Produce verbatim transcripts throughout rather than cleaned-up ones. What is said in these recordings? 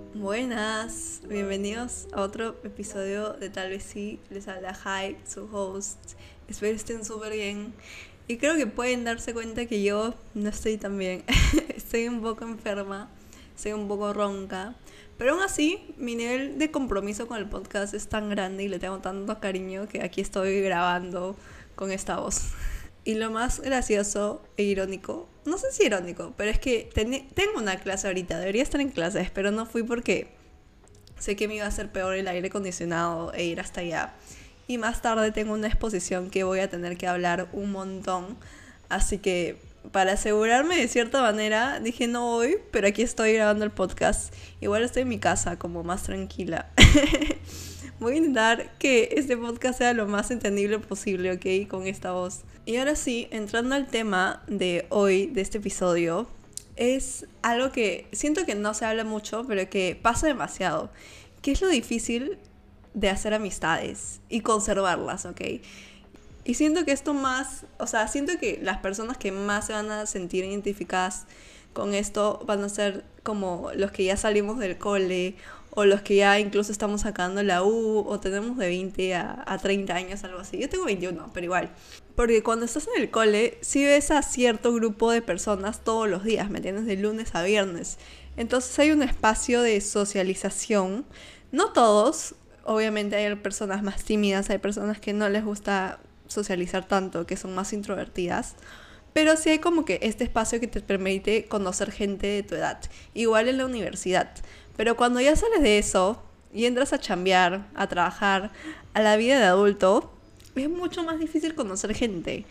Buenas, bienvenidos a otro episodio de Tal vez sí, les habla Hype, su host. Espero estén súper bien. Y creo que pueden darse cuenta que yo no estoy tan bien. Estoy un poco enferma, estoy un poco ronca. Pero aún así, mi nivel de compromiso con el podcast es tan grande y le tengo tanto cariño que aquí estoy grabando con esta voz. Y lo más gracioso e irónico, no sé si irónico, pero es que ten- tengo una clase ahorita, debería estar en clases, pero no fui porque sé que me iba a hacer peor el aire acondicionado e ir hasta allá. Y más tarde tengo una exposición que voy a tener que hablar un montón, así que para asegurarme de cierta manera dije no voy, pero aquí estoy grabando el podcast. Igual estoy en mi casa como más tranquila. Voy a intentar que este podcast sea lo más entendible posible, ¿ok? Con esta voz. Y ahora sí, entrando al tema de hoy, de este episodio, es algo que siento que no se habla mucho, pero que pasa demasiado. ¿Qué es lo difícil de hacer amistades y conservarlas, ¿ok? Y siento que esto más, o sea, siento que las personas que más se van a sentir identificadas con esto van a ser como los que ya salimos del cole o los que ya incluso estamos sacando la U o tenemos de veinte a, a treinta años, algo así. Yo tengo veintiuno, pero igual. Porque cuando estás en el cole, sí ves a cierto grupo de personas todos los días, ¿me entiendes? De lunes a viernes. Entonces hay un espacio de socialización. No todos, obviamente hay personas más tímidas, hay personas que no les gusta socializar tanto, que son más introvertidas. Pero sí hay como que este espacio que te permite conocer gente de tu edad. Igual en la universidad. Pero cuando ya sales de eso y entras a chambear, a trabajar, a la vida de adulto, es mucho más difícil conocer gente.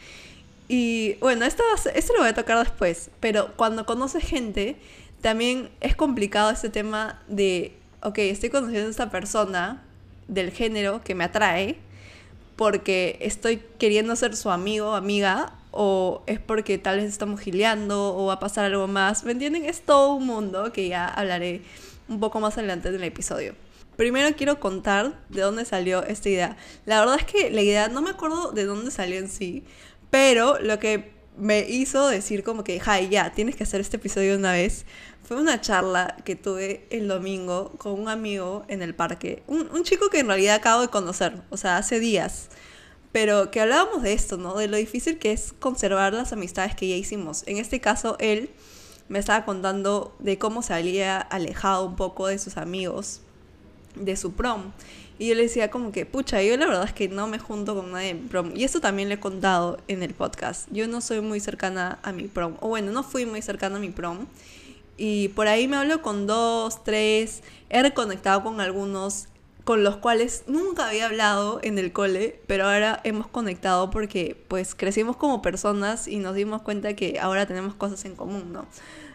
Y bueno, esto, va a ser- esto lo voy a tocar después. Pero cuando conoces gente, también es complicado este tema de, ok, estoy conociendo a esta persona del género que me atrae porque estoy queriendo ser su amigo o amiga, o es porque tal vez estamos gileando o va a pasar algo más. ¿Me entienden? Es todo un mundo que ya hablaré un poco más adelante en el episodio. Primero quiero contar de dónde salió esta idea. La verdad es que la idea, no me acuerdo de dónde salió en sí, pero lo que me hizo decir como que, Jai, ya, tienes que hacer este episodio una vez, fue una charla que tuve el domingo con un amigo en el parque. Un, un chico que en realidad acabo de conocer, o sea, hace días. Pero que hablábamos de esto, ¿no? De lo difícil que es conservar las amistades que ya hicimos. En este caso, él me estaba contando de cómo se había alejado un poco de sus amigos, de su prom. Y yo le decía como que, pucha, yo la verdad es que no me junto con nadie en prom. Y eso también le he contado en el podcast. Yo no soy muy cercana a mi prom. O bueno, no fui muy cercana a mi prom. Y por ahí me hablo con dos, tres. He reconectado con algunos con los cuales nunca había hablado en el cole, pero ahora hemos conectado porque pues crecimos como personas y nos dimos cuenta que ahora tenemos cosas en común, ¿no?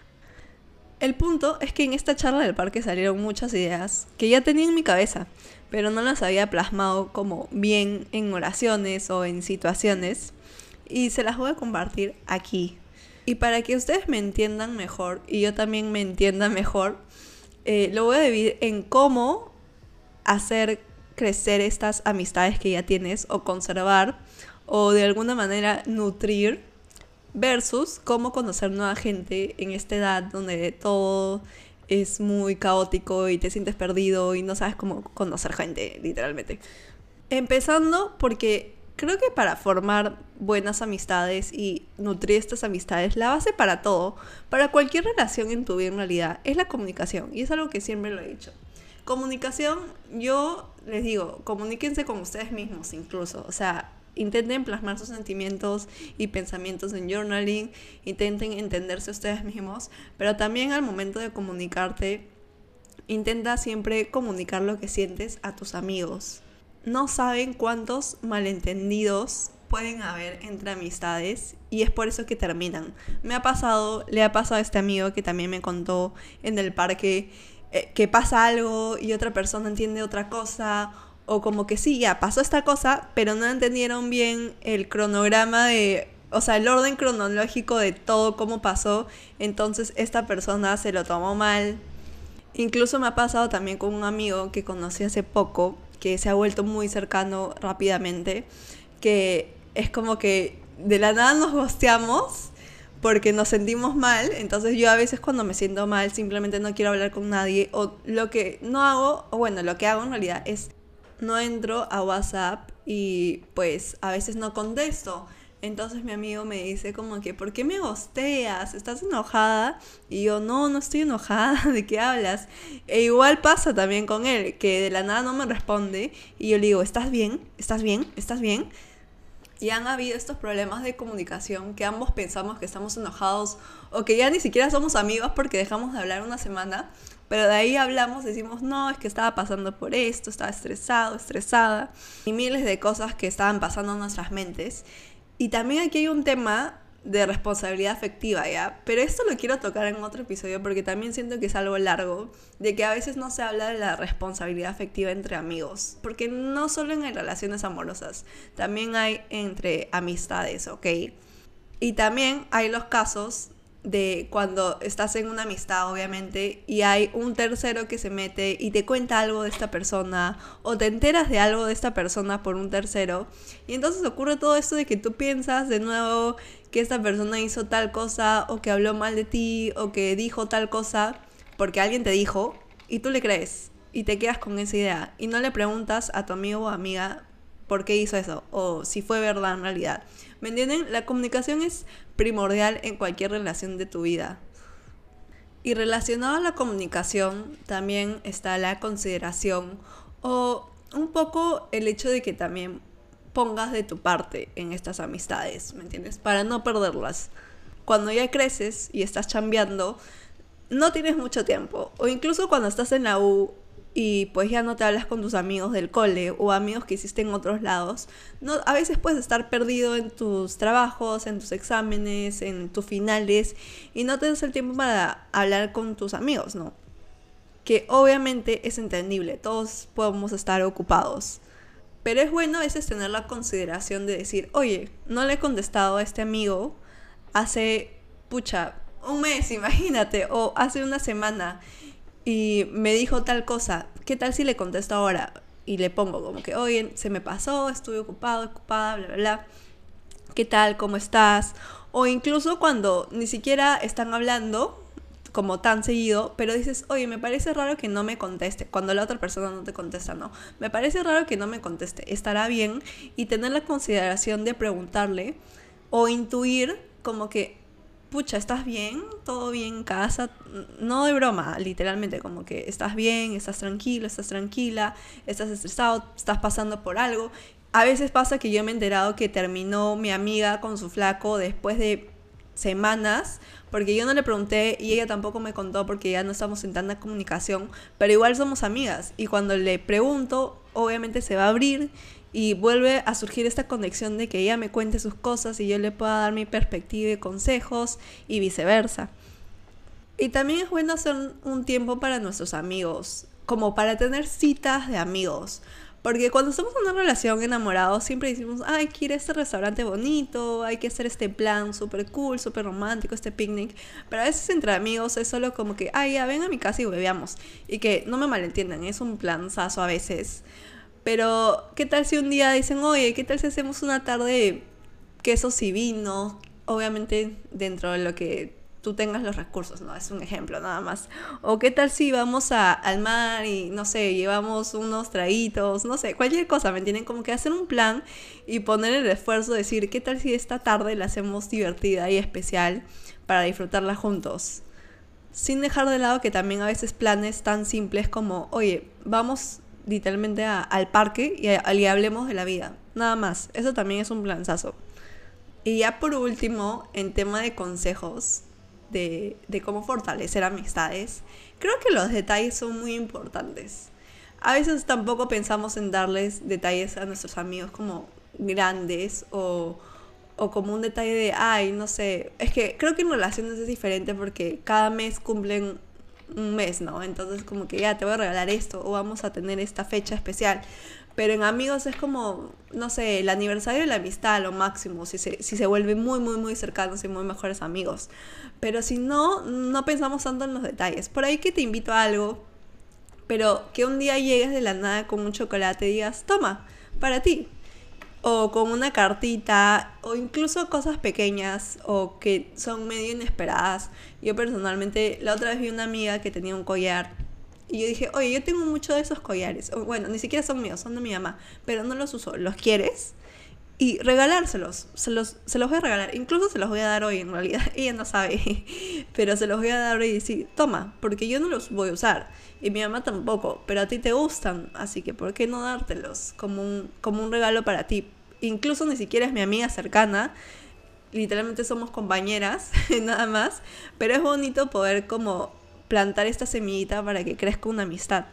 El punto es que en esta charla del parque salieron muchas ideas que ya tenía en mi cabeza, pero no las había plasmado como bien en oraciones o en situaciones, y se las voy a compartir aquí. Y para que ustedes me entiendan mejor y yo también me entienda mejor, eh, lo voy a dividir en cómo hacer crecer estas amistades que ya tienes o conservar o de alguna manera nutrir versus cómo conocer nueva gente en esta edad donde todo es muy caótico y te sientes perdido y no sabes cómo conocer gente, literalmente. Empezando porque creo que para formar buenas amistades y nutrir estas amistades, la base para todo, para cualquier relación en tu vida en realidad, es la comunicación. Y es algo que siempre lo he dicho. Comunicación, yo les digo, comuníquense con ustedes mismos incluso. O sea, intenten plasmar sus sentimientos y pensamientos en journaling, intenten entenderse ustedes mismos, pero también al momento de comunicarte, intenta siempre comunicar lo que sientes a tus amigos. No saben cuántos malentendidos pueden haber entre amistades y es por eso que terminan. Me ha pasado, le ha pasado a este amigo que también me contó en el parque eh, que pasa algo y otra persona entiende otra cosa, o como que sí, ya pasó esta cosa, pero no entendieron bien el cronograma de, o sea, el orden cronológico de todo cómo pasó, entonces esta persona se lo tomó mal. Incluso me ha pasado también con un amigo que conocí hace poco, que se ha vuelto muy cercano rápidamente, que es como que de la nada nos gosteamos, porque nos sentimos mal. Entonces yo a veces cuando me siento mal simplemente no quiero hablar con nadie, o lo que no hago, o bueno, lo que hago en realidad es no entro a WhatsApp y pues a veces no contesto. Entonces mi amigo me dice como que, ¿por qué me gosteas? ¿Estás enojada? Y yo, no, no estoy enojada, ¿de qué hablas? E igual pasa también con él, que de la nada no me responde y yo le digo, ¿estás bien? ¿Estás bien? ¿Estás bien? Y han habido estos problemas de comunicación que ambos pensamos que estamos enojados o que ya ni siquiera somos amigos porque dejamos de hablar una semana, pero de ahí hablamos, decimos, no, es que estaba pasando por esto, estaba estresado, estresada, y miles de cosas que estaban pasando en nuestras mentes. Y también aquí hay un tema de responsabilidad afectiva, ¿ya? Pero esto lo quiero tocar en otro episodio porque también siento que es algo largo, de que a veces no se habla de la responsabilidad afectiva entre amigos, porque no solo en relaciones amorosas, también hay entre amistades, ¿ok? Y también hay los casos de cuando estás en una amistad, obviamente, y hay un tercero que se mete y te cuenta algo de esta persona, o te enteras de algo de esta persona por un tercero, y entonces ocurre todo esto de que tú piensas de nuevo que esta persona hizo tal cosa, o que habló mal de ti, o que dijo tal cosa, porque alguien te dijo, y tú le crees, y te quedas con esa idea, y no le preguntas a tu amigo o amiga por qué hizo eso, o si fue verdad en realidad. ¿Me entienden? La comunicación es primordial en cualquier relación de tu vida. Y relacionado a la comunicación también está la consideración, o un poco el hecho de que también pongas de tu parte en estas amistades, ¿me entiendes? Para no perderlas. Cuando ya creces y estás chambeando, no tienes mucho tiempo, o incluso cuando estás en la U y pues ya no te hablas con tus amigos del cole o amigos que hiciste en otros lados, no, a veces puedes estar perdido en tus trabajos, en tus exámenes, en tus finales, y no te das el tiempo para hablar con tus amigos, ¿no? Que obviamente es entendible, todos podemos estar ocupados, pero es bueno a veces tener la consideración de decir, oye, no le he contestado a este amigo hace, pucha, un mes, imagínate, o hace una semana, y me dijo tal cosa, ¿qué tal si le contesto ahora? Y le pongo como que, oye, se me pasó, estuve ocupado, ocupada, bla, bla, bla. ¿Qué tal? ¿Cómo estás? O incluso cuando ni siquiera están hablando como tan seguido, pero dices, oye, me parece raro que no me conteste, cuando la otra persona no te contesta, ¿no? Me parece raro que no me conteste, ¿estará bien? Y tener la consideración de preguntarle o intuir como que, pucha, ¿estás bien? ¿Todo bien en casa? No de broma, literalmente, como que estás bien, estás tranquilo, estás tranquila, estás estresado, estás pasando por algo. A veces pasa que yo me he enterado que terminó mi amiga con su flaco después de semanas, porque yo no le pregunté y ella tampoco me contó porque ya no estamos en tanta comunicación, pero igual somos amigas, y cuando le pregunto, obviamente se va a abrir y vuelve a surgir esta conexión de que ella me cuente sus cosas y yo le pueda dar mi perspectiva y consejos, y viceversa. Y también es bueno hacer un tiempo para nuestros amigos, como para tener citas de amigos. Porque cuando estamos en una relación enamorados siempre decimos, ay, hay que ir a este restaurante bonito, hay que hacer este plan súper cool, súper romántico, este picnic. Pero a veces entre amigos es solo como que, ay, ya ven a mi casa y bebeamos. Y que no me malentiendan, es un planzazo a veces. Pero, ¿qué tal si un día dicen, oye, ¿qué tal si hacemos una tarde de quesos y vino? Obviamente dentro de lo que tú tengas los recursos, ¿no? Es un ejemplo nada más. O ¿qué tal si vamos a, al mar y, no sé, llevamos unos traguitos, no sé, cualquier cosa, ¿me entienden? Como que hacer un plan y poner el esfuerzo, decir, ¿qué tal si esta tarde la hacemos divertida y especial para disfrutarla juntos? Sin dejar de lado que también a veces planes tan simples como, oye, vamos literalmente a, al parque y, a, y hablemos de la vida, nada más. Eso también es un planzazo. Y ya por último, en tema de consejos de, de cómo fortalecer amistades, creo que los detalles son muy importantes. A veces tampoco pensamos en darles detalles a nuestros amigos como grandes o, o como un detalle de, ay, no sé, es que creo que en relaciones es diferente porque cada mes cumplen un mes, ¿no? Entonces como que ya te voy a regalar esto o vamos a tener esta fecha especial. Pero en amigos es como, no sé, el aniversario de la amistad, lo máximo, si se, si se vuelven muy, muy, muy cercanos y muy mejores amigos. Pero si no, no pensamos tanto en los detalles. Por ahí que te invito a algo, pero que un día llegues de la nada con un chocolate y digas, toma, para ti. o con una cartita, o incluso cosas pequeñas o que son medio inesperadas. Yo personalmente, la otra vez vi una amiga que tenía un collar y yo dije, oye, yo tengo muchos de esos collares. O, bueno, ni siquiera son míos, son de mi mamá, pero no los uso. ¿Los quieres? Y regalárselos, se los, se los voy a regalar, incluso se los voy a dar hoy en realidad, ella no sabe, pero se los voy a dar hoy y decir, toma, porque yo no los voy a usar, y mi mamá tampoco, pero a ti te gustan, así que ¿por qué no dártelos como un, como un regalo para ti? Incluso ni siquiera es mi amiga cercana, literalmente somos compañeras, nada más, pero es bonito poder como plantar esta semillita para que crezca una amistad.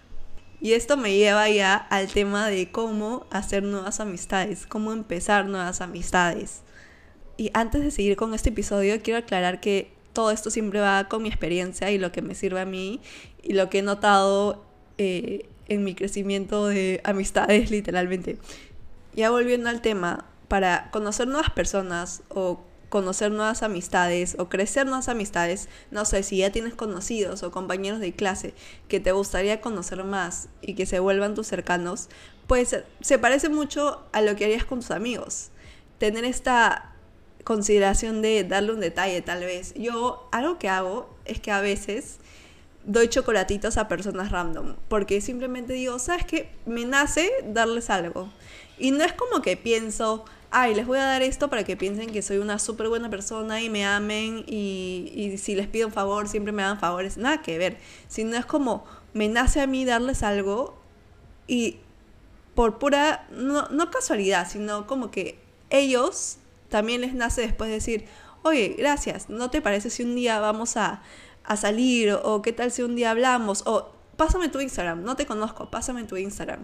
Y esto me lleva ya al tema de cómo hacer nuevas amistades, cómo empezar nuevas amistades. Y antes de seguir con este episodio, quiero aclarar que todo esto siempre va con mi experiencia y lo que me sirve a mí y lo que he notado eh, en mi crecimiento de amistades, literalmente. Ya volviendo al tema, para conocer nuevas personas o conocer nuevas amistades o crecer nuevas amistades, no sé, si ya tienes conocidos o compañeros de clase que te gustaría conocer más y que se vuelvan tus cercanos, pues se parece mucho a lo que harías con tus amigos. Tener esta consideración de darle un detalle tal vez. Yo, algo que hago es que a veces doy chocolatitos a personas random, porque simplemente digo, ¿sabes qué? Me nace darles algo. Y no es como que pienso, ay, les voy a dar esto para que piensen que soy una súper buena persona y me amen y, y si les pido un favor siempre me dan favores. Nada que ver. Sino es como, me nace a mí darles algo y por pura, no, no casualidad, sino como que ellos también les nace después decir, oye, gracias, ¿no te parece si un día vamos a, a salir? O qué tal si un día hablamos, o pásame tu Instagram, no te conozco, pásame tu Instagram.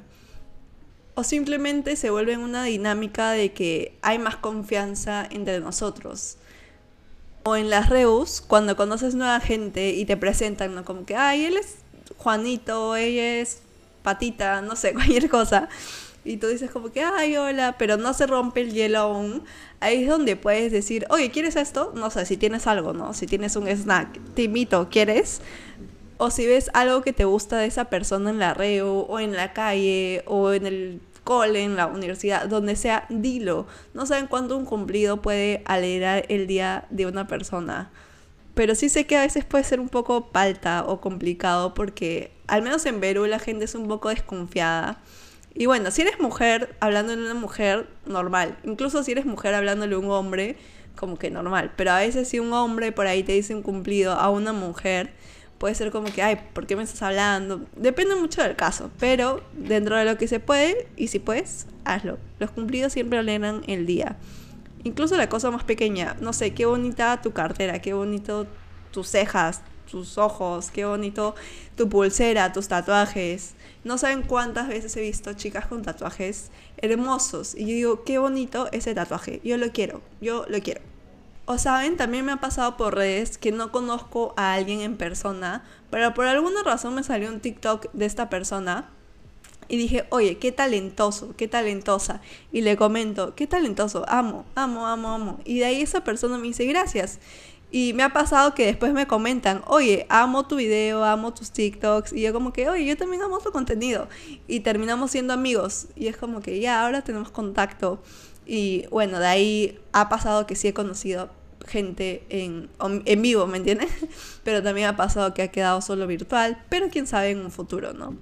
O simplemente se vuelve una dinámica de que hay más confianza entre nosotros. O en las reus, cuando conoces nueva gente y te presentan, ¿no? Como que, ay, él es Juanito, ella es Patita, no sé, cualquier cosa. Y tú dices como que, ay, hola, pero no se rompe el hielo aún. Ahí es donde puedes decir, oye, ¿quieres esto? No sé, si tienes algo, ¿no? Si tienes un snack, te invito, ¿quieres? O si ves algo que te gusta de esa persona en la reu, o en la calle, o en el cole, en la universidad, donde sea, dilo. No saben cuánto un cumplido puede alegrar el día de una persona. Pero sí sé que a veces puede ser un poco palta o complicado porque, al menos en Perú, la gente es un poco desconfiada. Y bueno, si eres mujer, hablándole a una mujer, normal. Incluso si eres mujer hablándole a un hombre, como que normal. Pero a veces si un hombre por ahí te dice un cumplido a una mujer, puede ser como que, ay, ¿por qué me estás hablando? Depende mucho del caso, pero dentro de lo que se puede, y si puedes, hazlo. Los cumplidos siempre alegran el día. Incluso la cosa más pequeña, no sé, qué bonita tu cartera, qué bonito tus cejas, tus ojos, qué bonito tu pulsera, tus tatuajes. No saben cuántas veces he visto chicas con tatuajes hermosos. Y yo digo, qué bonito ese tatuaje, yo lo quiero, yo lo quiero. O saben, también me ha pasado por redes que no conozco a alguien en persona, pero por alguna razón me salió un TikTok de esta persona y dije, oye, qué talentoso, qué talentosa. Y le comento, qué talentoso, amo, amo, amo, amo. Y de ahí esa persona me dice, gracias. Y me ha pasado que después me comentan, oye, amo tu video, amo tus TikToks. Y yo como que, oye, yo también amo tu contenido. Y terminamos siendo amigos. Y es como que ya, ahora tenemos contacto. Y bueno, de ahí ha pasado que sí he conocido gente en, en vivo, ¿me entiendes? Pero también ha pasado que ha quedado solo virtual, pero quién sabe en un futuro, ¿no?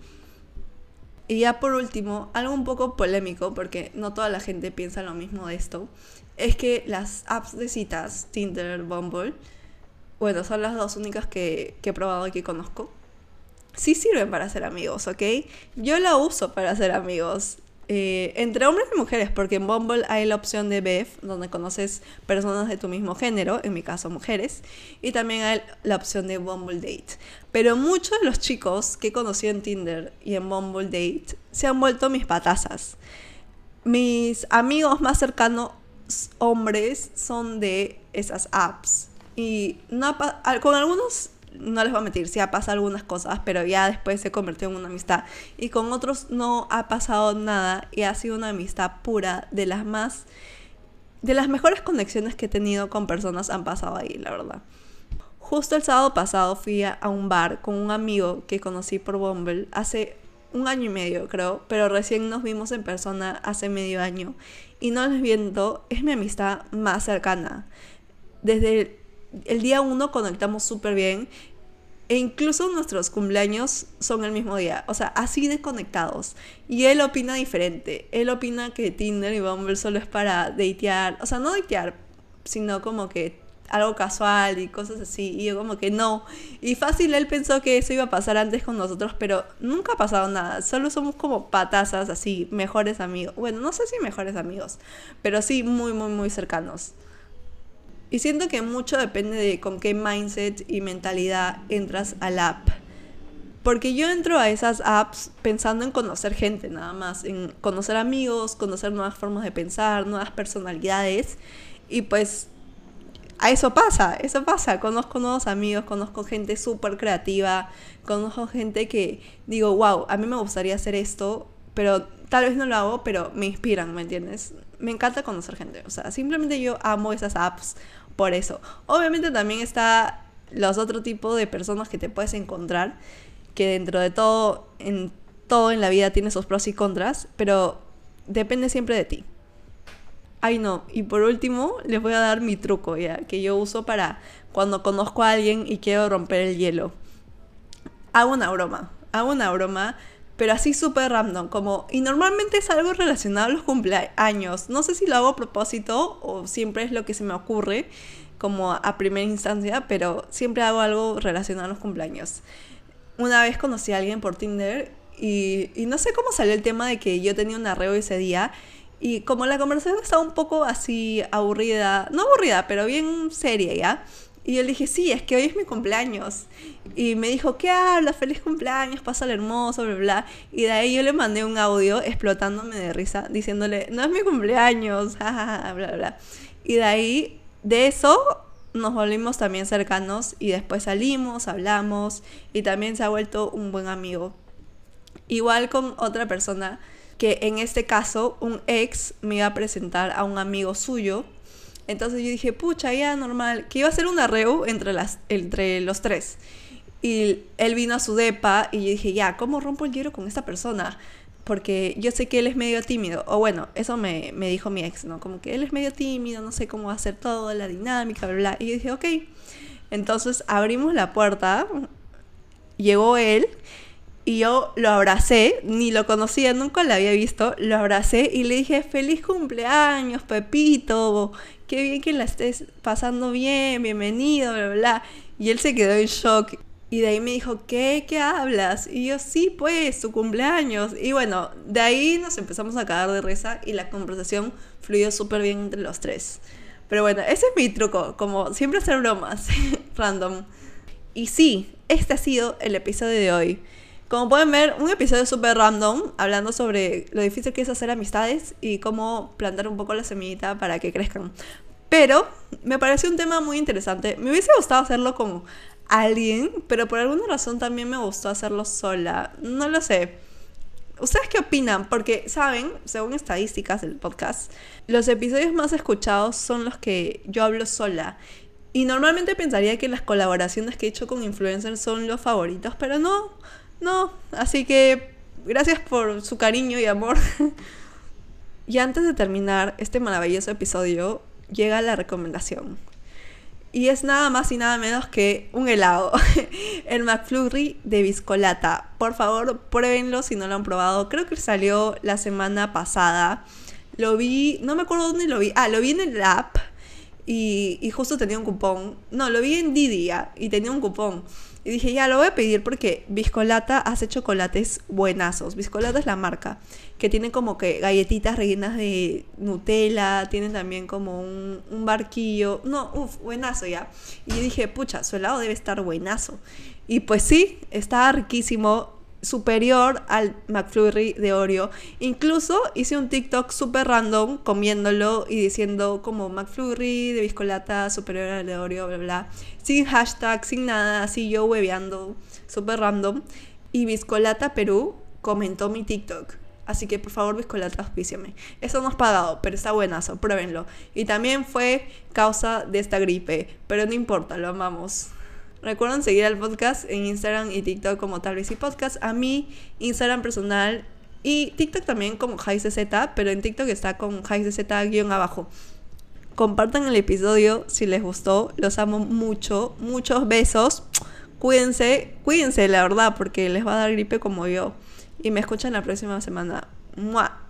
Y ya por último, algo un poco polémico, porque no toda la gente piensa lo mismo de esto, es que las apps de citas, Tinder, Bumble, bueno, son las dos únicas que, que he probado y que conozco, sí sirven para ser amigos, ¿ok? Yo la uso para ser amigos. Eh, entre hombres y mujeres, porque en Bumble hay la opción de B E F, donde conoces personas de tu mismo género, en mi caso mujeres, y también hay la opción de Bumble Date. Pero muchos de los chicos que conocí en Tinder y en Bumble Date se han vuelto mis patazas. Mis amigos más cercanos hombres son de esas apps, y no pa- con algunos no les voy a mentir, sí ha pasado algunas cosas, pero ya después se convirtió en una amistad. Y con otros no ha pasado nada y ha sido una amistad pura, de las más, de las mejores conexiones que he tenido con personas han pasado ahí, la verdad. Justo el sábado pasado fui a un bar con un amigo que conocí por Bumble hace un año y medio, creo, pero recién nos vimos en persona hace medio año. Y no les miento, es mi amistad más cercana. Desde el, el día uno conectamos súper bien. E incluso nuestros cumpleaños son el mismo día. O sea, así de conectados. Y él opina diferente. Él opina que Tinder y Bumble solo es para datear. O sea, no datear, sino como que algo casual y cosas así. Y yo como que no. Y fácil, él pensó que eso iba a pasar antes con nosotros, pero nunca ha pasado nada. Solo somos como patazas así, mejores amigos. Bueno, no sé si mejores amigos, pero sí muy, muy, muy cercanos. Y siento que mucho depende de con qué mindset y mentalidad entras al app. Porque yo entro a esas apps pensando en conocer gente nada más, en conocer amigos, conocer nuevas formas de pensar, nuevas personalidades. Y pues a eso pasa, eso pasa. Conozco nuevos amigos, conozco gente súper creativa, conozco gente que digo, wow, a mí me gustaría hacer esto, pero tal vez no lo hago, pero me inspiran, ¿me entiendes? Me encanta conocer gente, o sea, simplemente yo amo esas apps por eso. Obviamente también está los otros tipos de personas que te puedes encontrar, que dentro de todo, en todo en la vida tiene sus pros y contras, pero depende siempre de ti. Ay no, y por último les voy a dar mi truco ya, que yo uso para cuando conozco a alguien y quiero romper el hielo. Hago una broma, hago una broma, pero así súper random, como, y normalmente es algo relacionado a los cumpleaños. No sé si lo hago a propósito o siempre es lo que se me ocurre, como a primera instancia, pero siempre hago algo relacionado a los cumpleaños. Una vez conocí a alguien por Tinder y, y no sé cómo salió el tema de que yo tenía un arreo ese día. Y como la conversación estaba un poco así aburrida, no aburrida, pero bien seria ya. Y yo le dije, sí, es que hoy es mi cumpleaños. Y me dijo, ¿qué hablas? Feliz cumpleaños, pásale hermoso, bla, bla. Y de ahí yo le mandé un audio explotándome de risa, diciéndole, no es mi cumpleaños, jajaja, bla, bla. Y de ahí, de eso, nos volvimos también cercanos. Y después salimos, hablamos. Y también se ha vuelto un buen amigo. Igual con otra persona, que en este caso, un ex me iba a presentar a un amigo suyo. Entonces yo dije, pucha, ya normal, que iba a ser un arreo entre, las, entre los tres. Y él vino a su depa y yo dije, ya, ¿cómo rompo el hielo con esta persona? Porque yo sé que él es medio tímido. O bueno, eso me, me dijo mi ex, ¿no? Como que él es medio tímido, no sé cómo hacer todo, la dinámica, bla, bla. Y yo dije, ok. Entonces abrimos la puerta, llegó él y yo lo abracé, ni lo conocía, nunca lo había visto. Lo abracé y le dije, feliz cumpleaños, Pepito, qué bien que la estés pasando bien, bienvenido, bla, bla. Y él se quedó en shock. Y de ahí me dijo, ¿qué? ¿Qué hablas? Y yo, sí, pues, tu cumpleaños. Y bueno, de ahí nos empezamos a cagar de risa y la conversación fluyó súper bien entre los tres. Pero bueno, ese es mi truco, como siempre hacer bromas, random. Y sí, este ha sido el episodio de hoy. Como pueden ver, un episodio súper random, hablando sobre lo difícil que es hacer amistades y cómo plantar un poco la semillita para que crezcan. Pero me pareció un tema muy interesante. Me hubiese gustado hacerlo con alguien, pero por alguna razón también me gustó hacerlo sola. No lo sé. ¿Ustedes qué opinan? Porque, ¿saben? Según estadísticas del podcast, los episodios más escuchados son los que yo hablo sola. Y normalmente pensaría que las colaboraciones que he hecho con influencers son los favoritos, pero no. No, así que gracias por su cariño y amor. Y antes de terminar este maravilloso episodio, llega la recomendación. Y es nada más y nada menos que un helado. El McFlurry de Biscolata. Por favor, pruébenlo si no lo han probado. Creo que salió la semana pasada. Lo vi, no me acuerdo dónde lo vi. Ah, lo vi en el app y, y justo tenía un cupón. No, lo vi en Didi ya, y tenía un cupón. Y dije, ya, lo voy a pedir porque Biscolata hace chocolates buenazos. Biscolata es la marca, que tiene como que galletitas rellenas de Nutella, tienen también como un, un barquillo. No, uff, buenazo ya. Y yo dije, pucha, su helado debe estar buenazo. Y pues sí, estaba riquísimo, superior al McFlurry de Oreo. Incluso hice un TikTok súper random comiéndolo y diciendo como McFlurry de Biscolata superior al de Oreo, bla, bla. Sin hashtag, sin nada, así yo hueveando, súper random. Y Biscolata Perú comentó mi TikTok. Así que por favor, Biscolata, auspíciame. Eso no es pagado, pero está buenazo, pruébenlo. Y también fue causa de esta gripe, pero no importa, lo amamos. Recuerden seguir al podcast en Instagram y TikTok como Tal vez sí podcast. A mí, Instagram personal y TikTok también como JaiCZ, pero en TikTok está con JaiCZ guión abajo. Compartan el episodio si les gustó. Los amo mucho. Muchos besos. Cuídense, cuídense la verdad, porque les va a dar gripe como yo. Y me escuchan la próxima semana. ¡Mua!